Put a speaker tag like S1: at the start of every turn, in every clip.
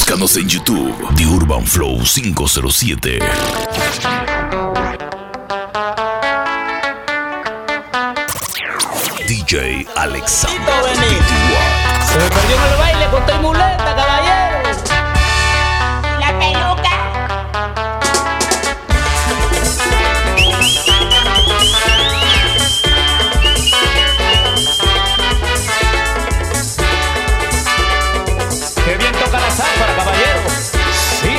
S1: Búscanos en YouTube, The Urban Flow 507. DJ Alexander.
S2: Se me perdió en el baile con tu muleta, caballero.
S3: La peluca.
S2: Qué bien toca la záfara, caballero. Sí.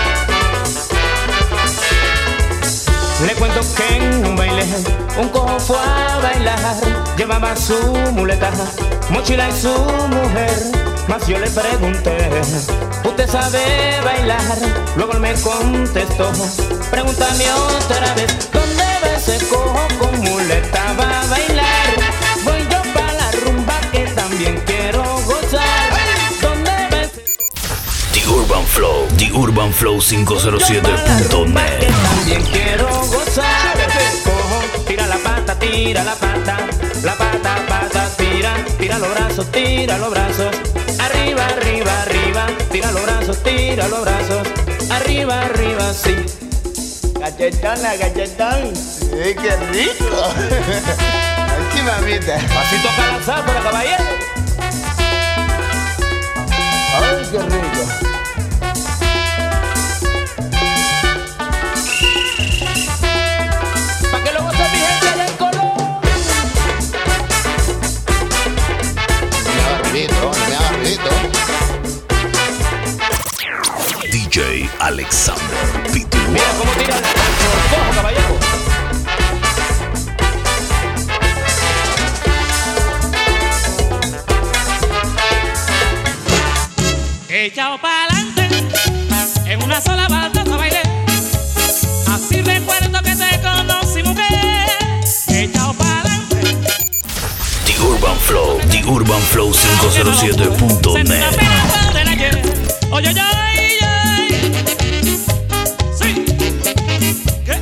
S2: Le cuento que en un baile un cojo fue a bailar. Llevaba su muleta, mochila y su mujer. Mas yo le pregunté, ¿usted sabe bailar? Luego él me contestó, pregúntame otra vez, ¿dónde va ese cojo con muleta? Va a bailar. Voy yo pa' la rumba que también quiero gozar. ¿Dónde va ese
S1: The Urban Flow, The Urban Flow 507.net.
S2: que también quiero gozar? Cojo, tira la pata, pata, tira los brazos, arriba, arriba, arriba, tira los brazos, arriba, arriba, sí.
S4: Galletón. Sí, qué rico. Aquí, mamita.
S2: Así toca la záfara, caballero.
S4: Ay, qué rico.
S2: Pa' que lo goce mi gente allá en Colombia.
S4: Me haga ruidito.
S1: DJ Alexander P2.
S2: Mira cómo tira el cojo, caballero.
S5: Echao pa'lante, en una sola baldosa bailé. Así recuerdo que te conocí, mujer. Echao pa'lante.
S1: The Urban Flow 507.net.
S5: Oye, oye, oye. Sí. ¿Qué?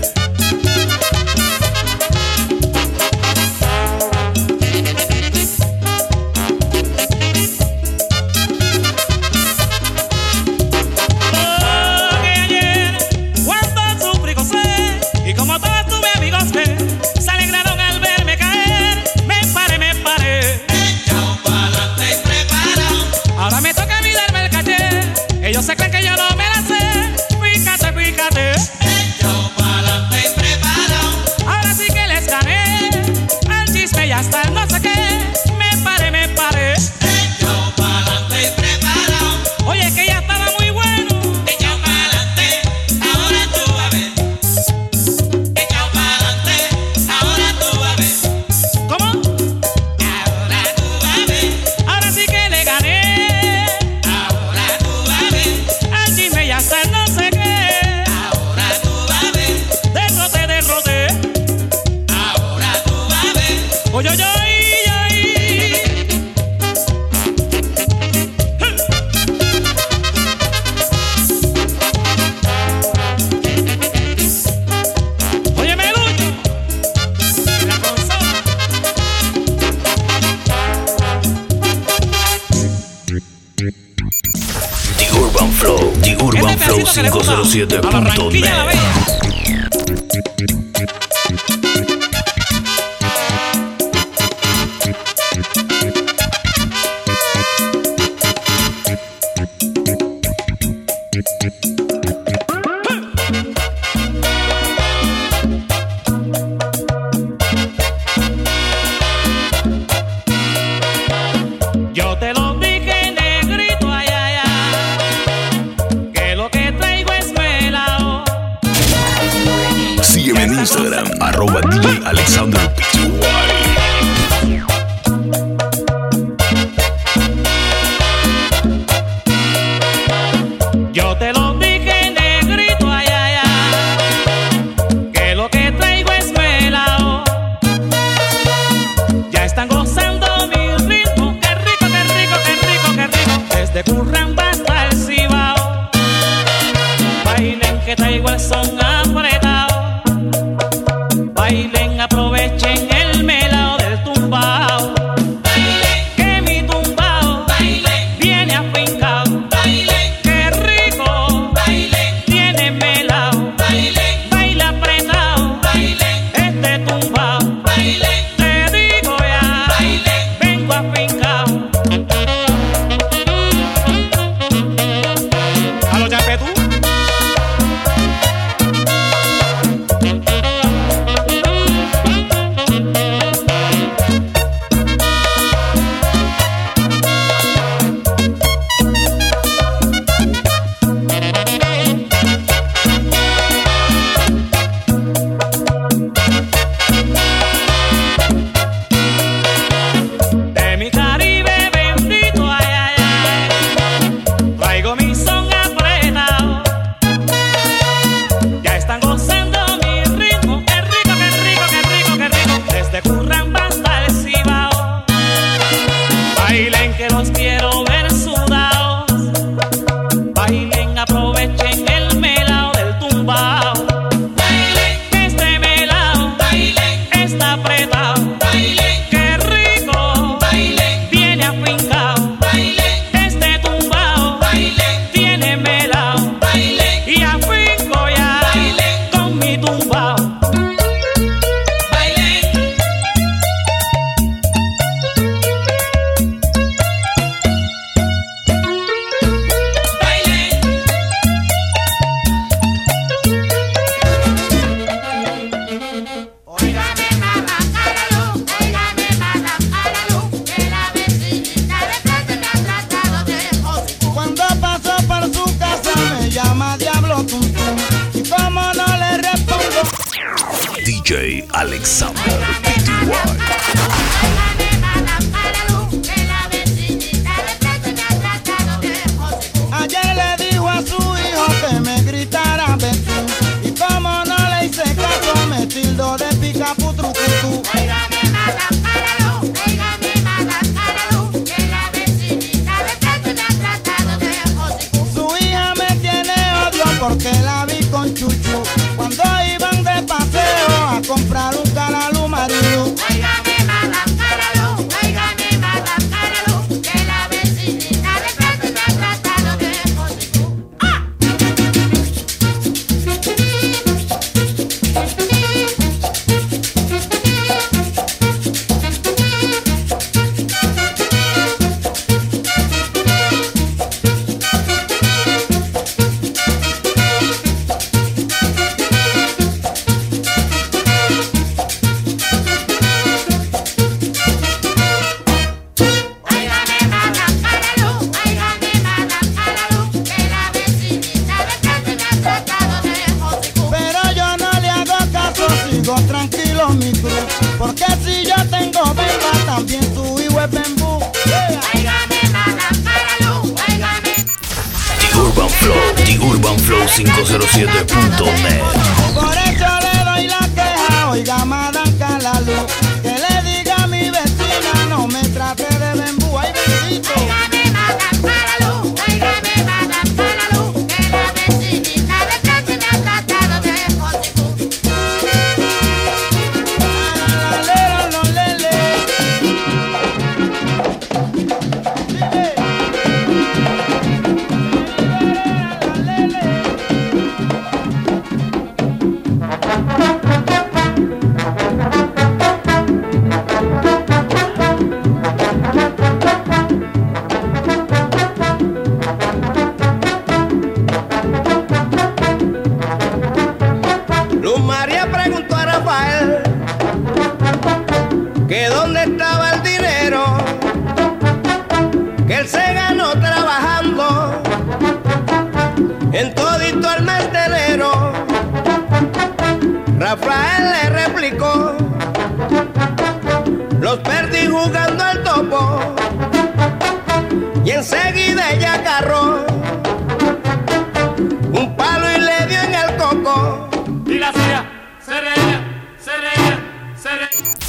S5: Oh, que ayer, cuando sufrí gocé, y como todos tuve amigos que se alegraron al verme caer, me paré. Ahora me toca a mí darme el caché. Ellos se creen que yo no me la sé. Fíjate.
S6: Echao pa'lante y preparado.
S5: Ahora sí que les gané. El chisme ya está, no sé qué. Me paré.
S6: Echao pa'lante y preparado.
S5: Oye, que ya estaba muy bueno.
S6: Echao pa'lante, ahora tú vas a ver. Echao pa'lante, ahora tú vas a ver.
S5: ¿Cómo?
S6: Ahora tú vas a ver.
S5: Ahora sí que le gané.
S6: Ahora tú vas a ver.
S5: El chisme ya está, no sé qué.
S6: Ahora tú vas a ver.
S5: Derroté.
S6: Ahora tú vas a ver.
S5: Oye, oye, oye. Óyeme, Lucho, en la consola.
S1: The Urban Flow
S5: Este pedacito que le gusta a Barranquilla la
S1: 507.net.
S5: Bella. Yo te lo dije, negrito, ay, ay, ay, que lo que traigo es melao.
S1: Sígueme en Alexander Pty.
S7: Ayer le dijo a su hijo que me gritara Betún, y como no le hice caso me tildó de picaputrucutú. Su hija me tiene odio porque la vi con Chuchu cuando iban de paseo a comprar un canalú marilu. Tranquilo mi cruz, porque si yo tengo bemba, también tu hijo es bembú.
S1: The Urban Flow 507.net.
S7: Por eso le doy la queja, oiga Madame Calalú, que le diga a mi vecina, no me trate de bembú, ay bendito.
S8: Que dónde estaba el dinero que él se ganó trabajando en todito el mes de enero. Rafael le replicó: los perdí jugando al topo, y enseguida ella agarró un palo y le dio en el coco.
S5: Y la hacía, se reía, se reía, se reía.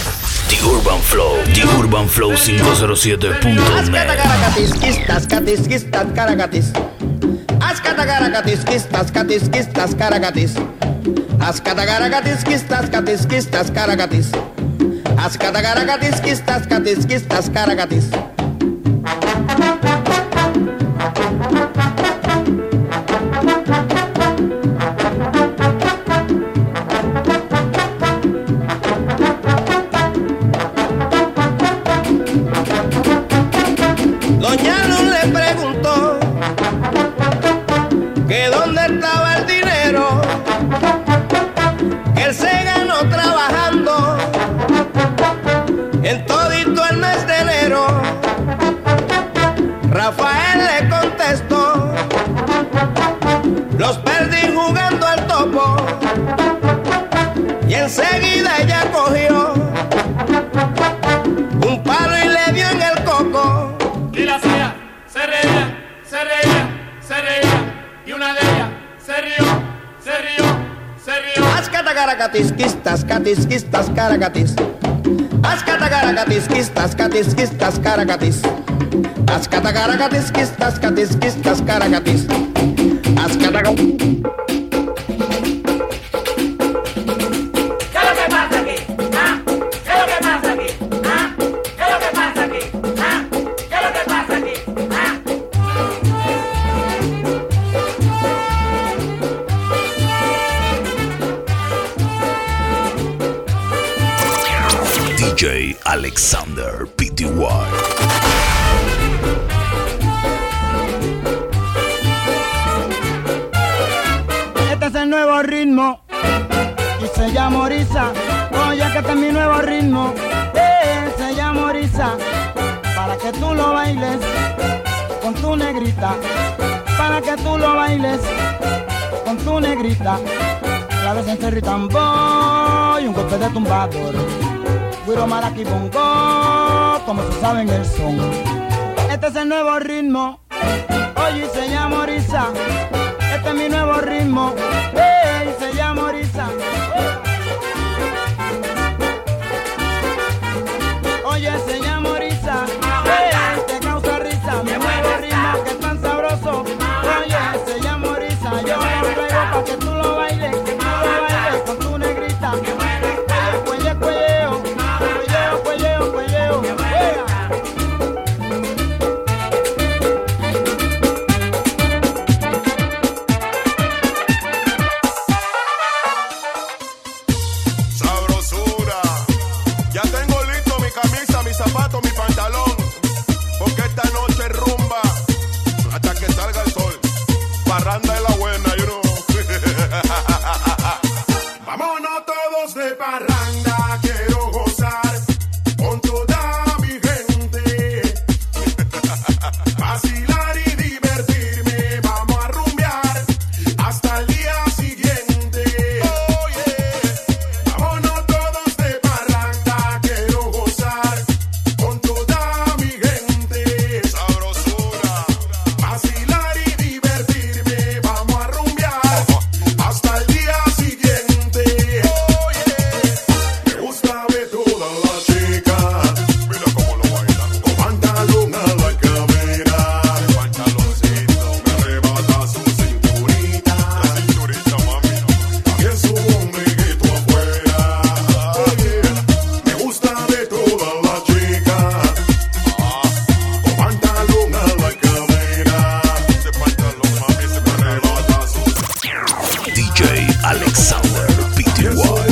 S1: The Urban Flow 507.net.
S8: Ascatagaracatisquistas, catisquistas, caracatis. Ascatagaracatisquistas, catisquistas, caracatis. Ascatagaracatisquistas, catisquistas, caracatis. Ascatagaracatisquistas, catisquistas, caracatis. Doña Luz le preguntó que dónde estaba el dinero que él se ganó trabajando en todito el mes de enero. Rafael le contestó: los perdí jugando al topo, y enseguida ella cogió un palo y le dio en el coco.
S5: Y la hacía, se reía, se reía, se reía. Y una de ellas se rió, se rió, se rió.
S8: Ascatagaracatisquistas, catisquistas, caracatis. Ascatagaracatisquistas, catisquistas, caracatis. Ascatagaracatisquistas, catisquistas, caracatis.
S1: DJ Alexander Pty.
S7: Este es el nuevo ritmo y se llama Orisa. Oye, que este es mi nuevo ritmo, se llama Orisa. Para que tú lo bailes con tu negrita, para que tú lo bailes con tu negrita. claves en Cerro y tambor y un golpe de tumbador. Guiro Maraqui bongo, como se sabe en el son. Este es el nuevo ritmo, oye, se llama Orisa. Este es mi nuevo ritmo, se llama Orisa. Oye, se llama Orisa, te causa risa. Mi nuevo ritmo que es tan sabroso. Oye, se llama Orisa. Yo lo traigo pa' que tú lo bailes, con tu negrita. Cuelleo, cuelleo, cuelleo, cuelleo, cuelleo.
S9: Sabrosura. Ya tengo listo mi camisa, mi zapato, mi pantalón. Porque esta noche es rumba hasta que salga el sol. Parranda es la buena, you know. Vámonos todos de parranda, quiero gozar con toda mi gente. Vacilar y divertirme, vamos a rumbear hasta el día siguiente. Oh yeah. Vámonos todos de parranda, quiero gozar con toda mi gente. Sabrosura. Vacilar y divertirme, vamos a rumbear hasta el día siguiente. Oh yeah. Me gusta ver todas las chicas, mira cómo lo bailan, con pantalón a la cadera, el pantaloncito me arrebata su cinturita, la cinturita mami, también su ombliguito afuera. Oh yeah. Me gusta ver todas las chicas, con pantalón a la cadera, ese pantalón mami se me arrebata su
S1: DJ Alexander Pty.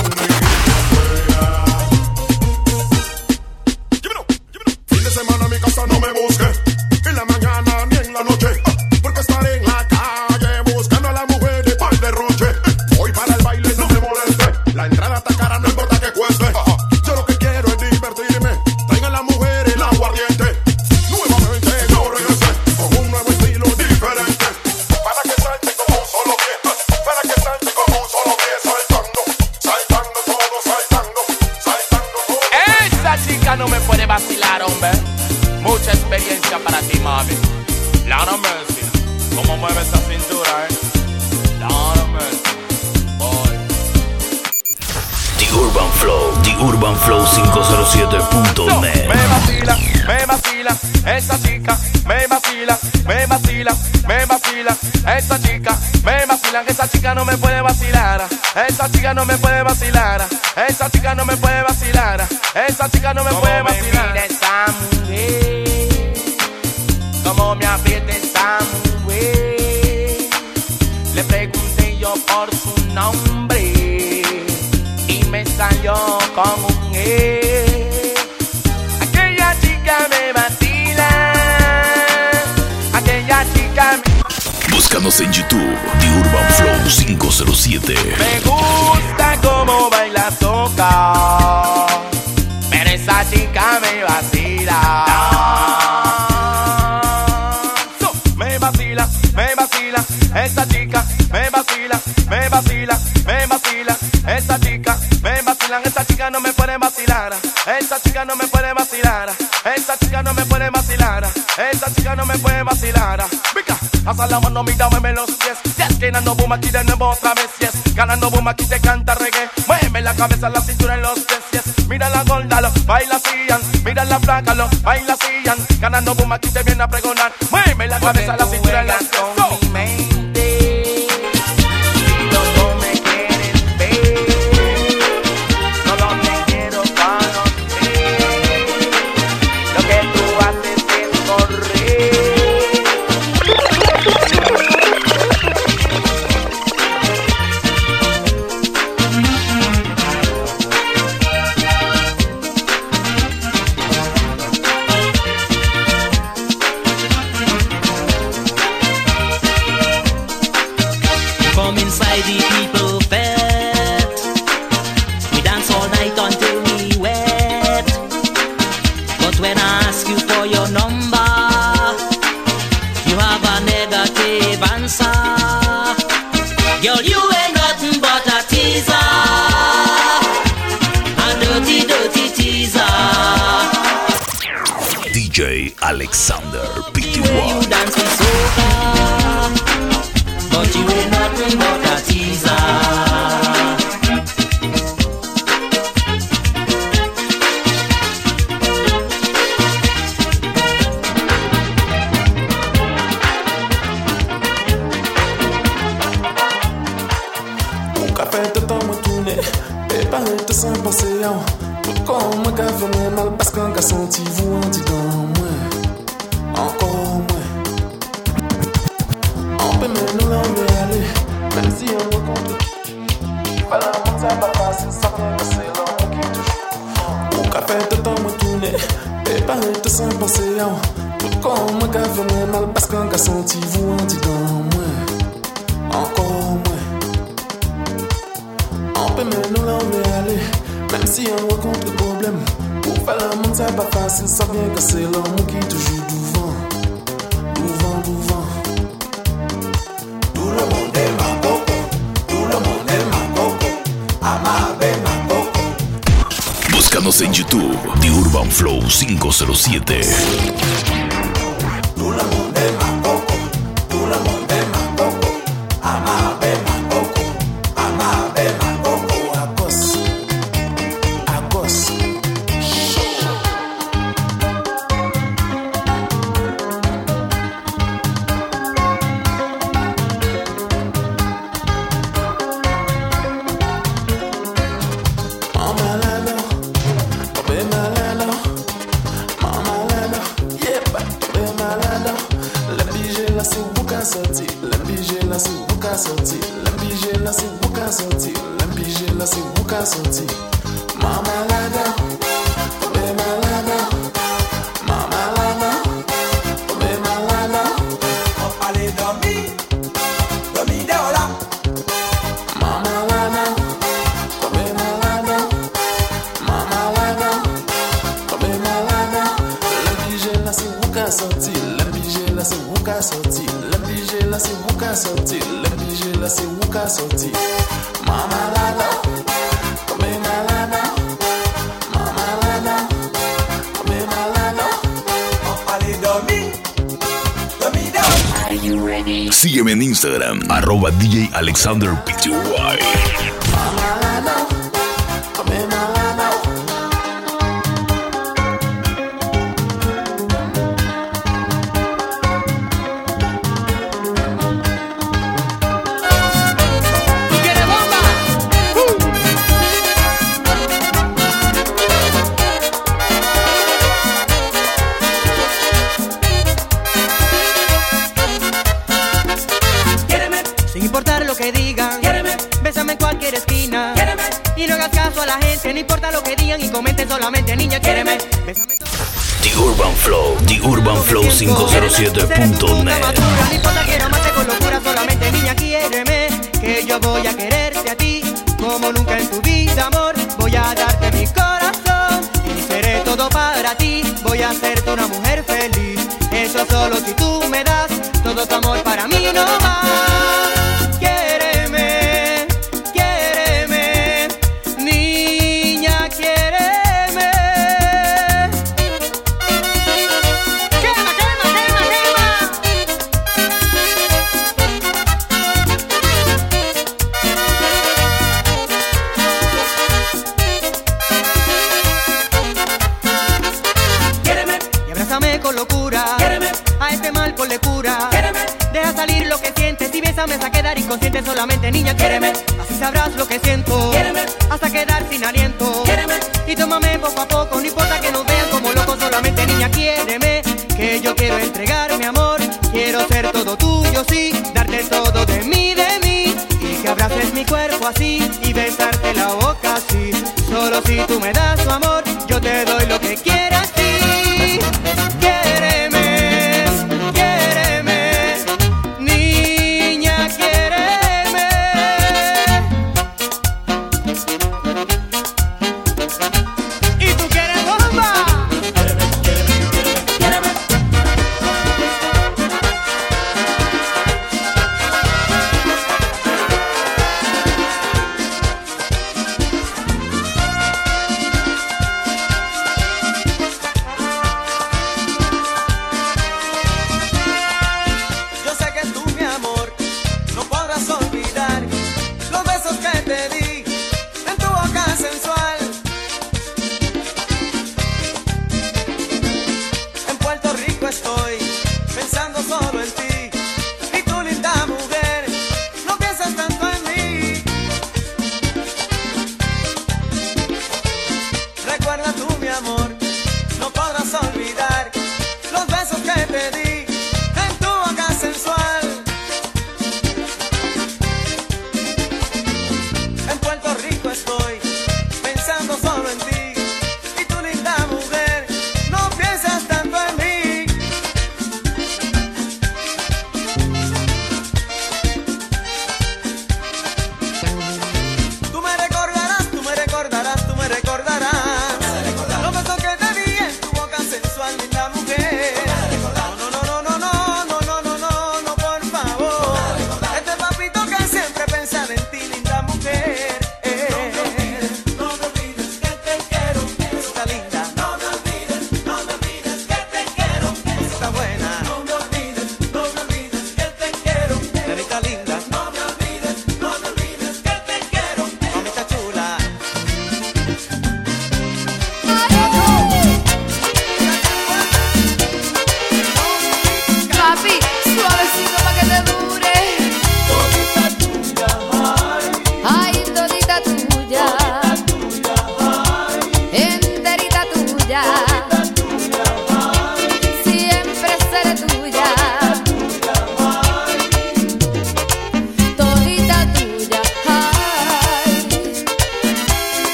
S9: Fin de semana en mi casa no me busque, en la mañana ni en la noche, porque estaré en la calle buscando a la mujer de par de roche. Voy para el baile, no me moleste, la entrada está cara, no importa que cueste. Yo lo que quiero es divertirme, traigan la mujer el aguardiente. Nuevamente yo regresé con un nuevo estilo diferente, para que salte como un solo pie, para que salte como un solo pie, saltando, saltando todo, saltando, saltando todo.
S2: Esa chica no me puede vacilar, hombre. Mucha experiencia para ti, mami. Lord of mercy. ¿Cómo mueve esa cintura, Lord of mercy. Boy.
S1: The Urban Flow 507.net.
S2: Me vacila, esa chica, me vacila, esa chica, me vacila, esa chica no me puede vacilar, esa chica no me puede vacilar, esa chica no me puede vacilar, esa chica no me puede vacilar. Mira esa mujer, como me aprieta esa mujer, le pregunté yo por su nombre y me salió con un aquella chica me vacila, aquella chica me...
S1: Búscanos en YouTube, The Urban Flow 507.
S2: Me gusta cómo baila soca, pero esa chica me vacila. Me vacila, esa chica me vacila, esa chica me vacilan, esa chica no me puede vacilar, esa chica no me puede vacilar, esa chica no me puede vacilar, esa chica no me puede vacilar. Pica, hasta la mano, mira, mueve los pies, yes, que no boom aquí de nuevo otra vez, yes, ganando boom aquí te canta reggae, mueve la cabeza, la cintura en los pies, yes, mira la gorda, lo baila asían, mira la flaca, lo baila asían, ganando boom aquí te viene a pregonar, mueve la cabeza, la cintura en los pies. Mi mente, si no me quieres ver, solo te quiero conocer, lo que tú haces es correr.
S10: Come inside the people fed. We dance all night until we wet. But when I ask you for your number, you have a negative answer. Girl, you ain't nothing but a thief.
S1: Alexander
S10: The way you dance with soca, but you ain't nothing but a teaser.
S11: Sans penser à tout comme moi qui fait mal parce qu'un gars senti vous en dit dans moi encore moins on peut même nous l'emmener même si on rencontre pas la monde ça pas facile ça vient que c'est l'homme qui touche au café de temps moi tourner et parler de sans penser à tout comme moi qui fait mal parce qu'un gars senti vous en dit dans moi encore moins on peut même nous l'emmener même si on rencontre des problèmes, pour faire la monde, c'est pas facile, ça vient que c'est l'homme qui toujours devant. Tout le monde est ma coco, tout le monde est ma coco, amabe ma coco.
S1: Búscanos en YouTube, The Urban Flow 507.
S11: Tout le monde est ma coco, tout le monde est ma coco, amabe ma coco, amabe ma coco, à cause.
S1: Sígueme en Instagram, @DJ Alexander Pty.
S12: Sin importar lo que digan, bésame en cualquier esquina. Y no hagas caso a la gente, no importa lo que digan y comenten solamente, niña, quiéreme. Bésame
S1: The Urban Flow, The Urban Flow 507.net.
S12: No importa que no mate con locura, solamente, niña, quiéreme. Que yo voy a quererte a ti, como nunca en tu vida, amor. Voy a darte mi corazón y seré todo para ti. Voy a hacerte una mujer feliz, eso solo si tú me das todo tu amor, para mí no va. Con locura, a este mal ponle cura. Deja salir lo que sientes y bésame hasta quedar inconsciente, solamente, niña, quiéreme. Así sabrás lo que siento, hasta quedar sin aliento. Y tómame poco a poco, no importa que nos vean como locos, solamente, niña, quiéreme. Que yo quiero entregar mi amor, quiero ser todo tuyo, sí. Darte todo de mí, y que abraces mi cuerpo así y besarte la boca así. Solo si tú me das tu amor, yo te doy lo que quieras, sí.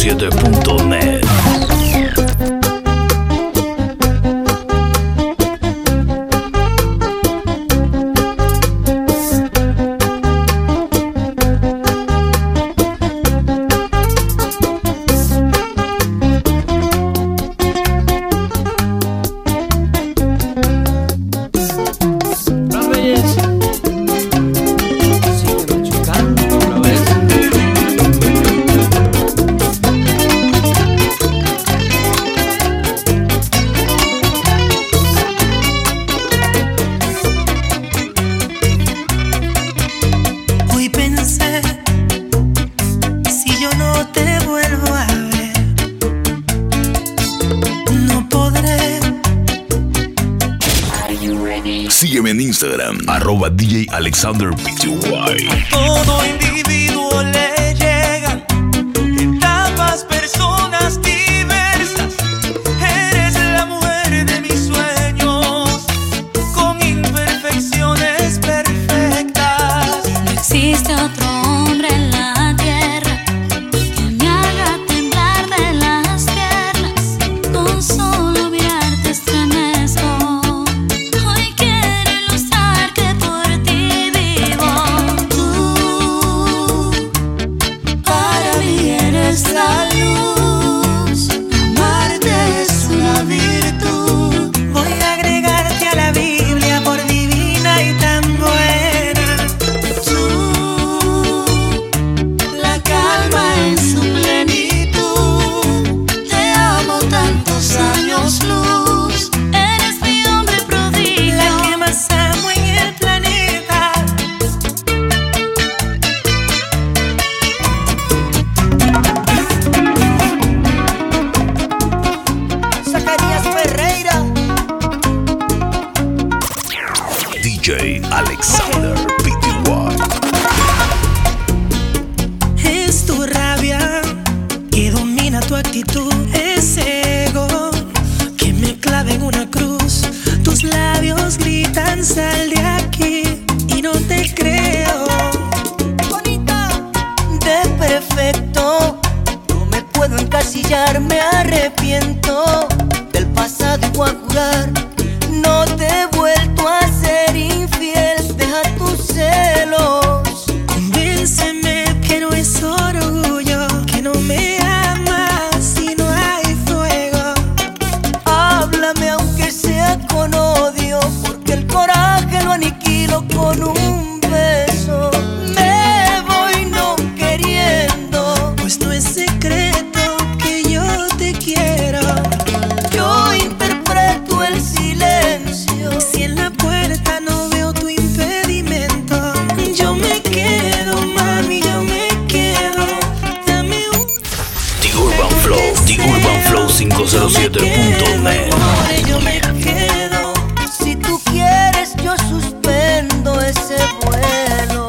S1: 507.net. Sígueme en Instagram, @DJ Alexander Pty.
S13: Todo individuo le llegan etapas, personas diversas. Eres la mujer de mis sueños, con imperfecciones perfectas.
S14: No existe otro hombre en la tierra que me haga temblar de las piernas. Con solo mirarte estremezco. Hoy quiero ilustrar que por ti vivo. Tú, para mí eres la luz. Amarte es una virtud.
S13: Voy a agregarte a la Biblia por divina y tan buena.
S14: Tú, la calma en su plenitud. Te amo tantos años luz. Eres mi hombre prodigio.
S13: La que más amo en el planeta.
S8: Zacarías Ferreira.
S1: DJ Alexander Pty.
S13: Es tu rabia que domina tu actitud. Ese ego que me clava en una cruz. Tus labios gritan sal de aquí y no te creo.
S8: Bonita, de perfecto. No me puedo encasillar, me arrepiento del pasado y voy a jugar. No te he vuelto a ser infiel, deja tus celos.
S13: Convénceme que no es orgullo, que no me amas si no hay fuego.
S8: Háblame aunque sea con odio, porque el coraje lo aniquilo con un beso. Me voy no queriendo,
S13: Pues no es secreto que yo te quiero.
S8: yo interpreto el silencio.
S13: Si en la puerta no veo tu impedimento, yo me quedo, mami, yo me quedo. Dame un
S1: The Urban Flow, The Urban Flow 507.net.
S13: yo me quedo.
S8: Si tú quieres, yo suspendo ese vuelo.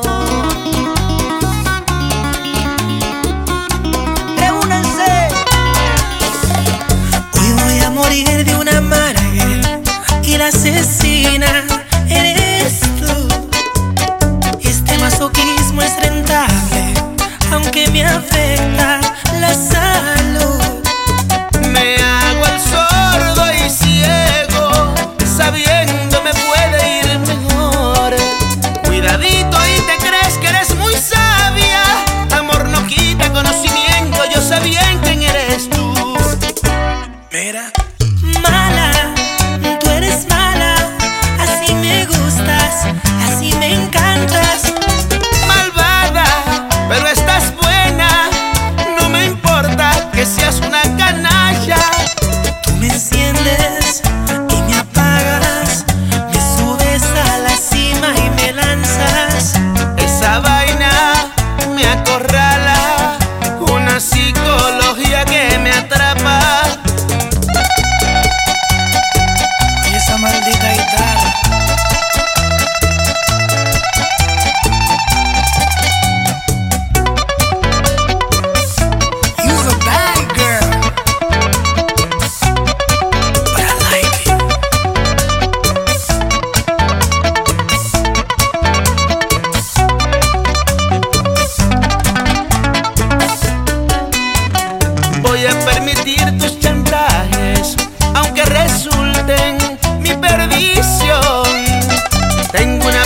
S8: Reúnanse.
S13: Hoy voy a morir de una amargue y la asesina eres tú. Este masoquismo es rentable, aunque me afecta la salud. Me hago el sordo y ciego, sabiendo me puede ir mejor. Cuidadito y te crees que eres muy sabia. Amor no quita conocimiento, yo sé bien quién eres tú. Mira, mala, tú eres mala. Así me gustas, así me encantas. Malvada, pero estás buena. No me importa que seas una canalla. Tú me enciendes y me apagas. Me subes a la cima y me lanzas. Esa vaina me acorrala. Una psicología que me atrapa. Y esa maldita guitarra.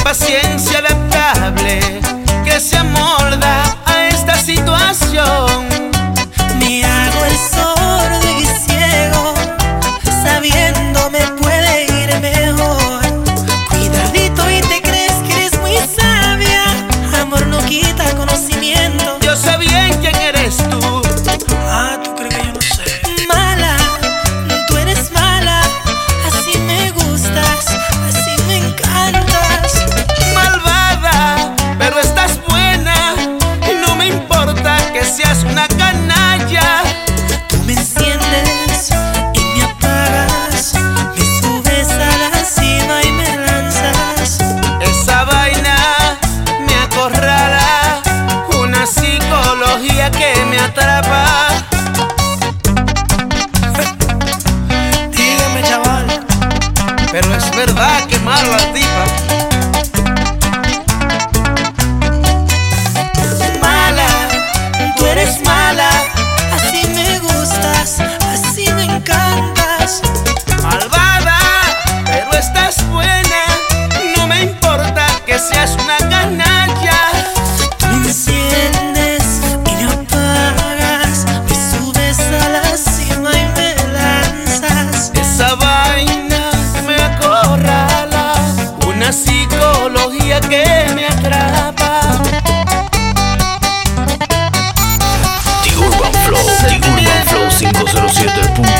S15: paciencia adaptable que se amolda a esta situación.
S13: Me hago el sordo y ciego, sabiendo me puede ir mejor. Cuidadito y te crees que eres muy sabia, amor no quita conocimiento.
S15: Yo sé bien quién eres tú.
S13: Ah, ¿tú crees que yo no sé? Mala, tú eres mala, así me gustas, así me encantas.
S15: Malvada, pero estás buena y no me importa que seas una canalla.
S13: Tú me enciendes y me apagas, me subes a la cima y me lanzas.
S15: Esa vaina me acorrala, una psicología que me atrapa.
S13: Dígame, chaval,
S15: pero es verdad que mala la tipa.
S13: mala, tú eres mala, así me gustas, así me encantas.
S15: Malvada, pero estás buena, no me importa que seas una canalla.
S13: Me enciendes y me apagas, me subes a la cima y me lanzas.
S15: Esa vaina me acorrala, una psicología que me atrapa.
S1: The Urban Flow, The Urban Flow 507.net.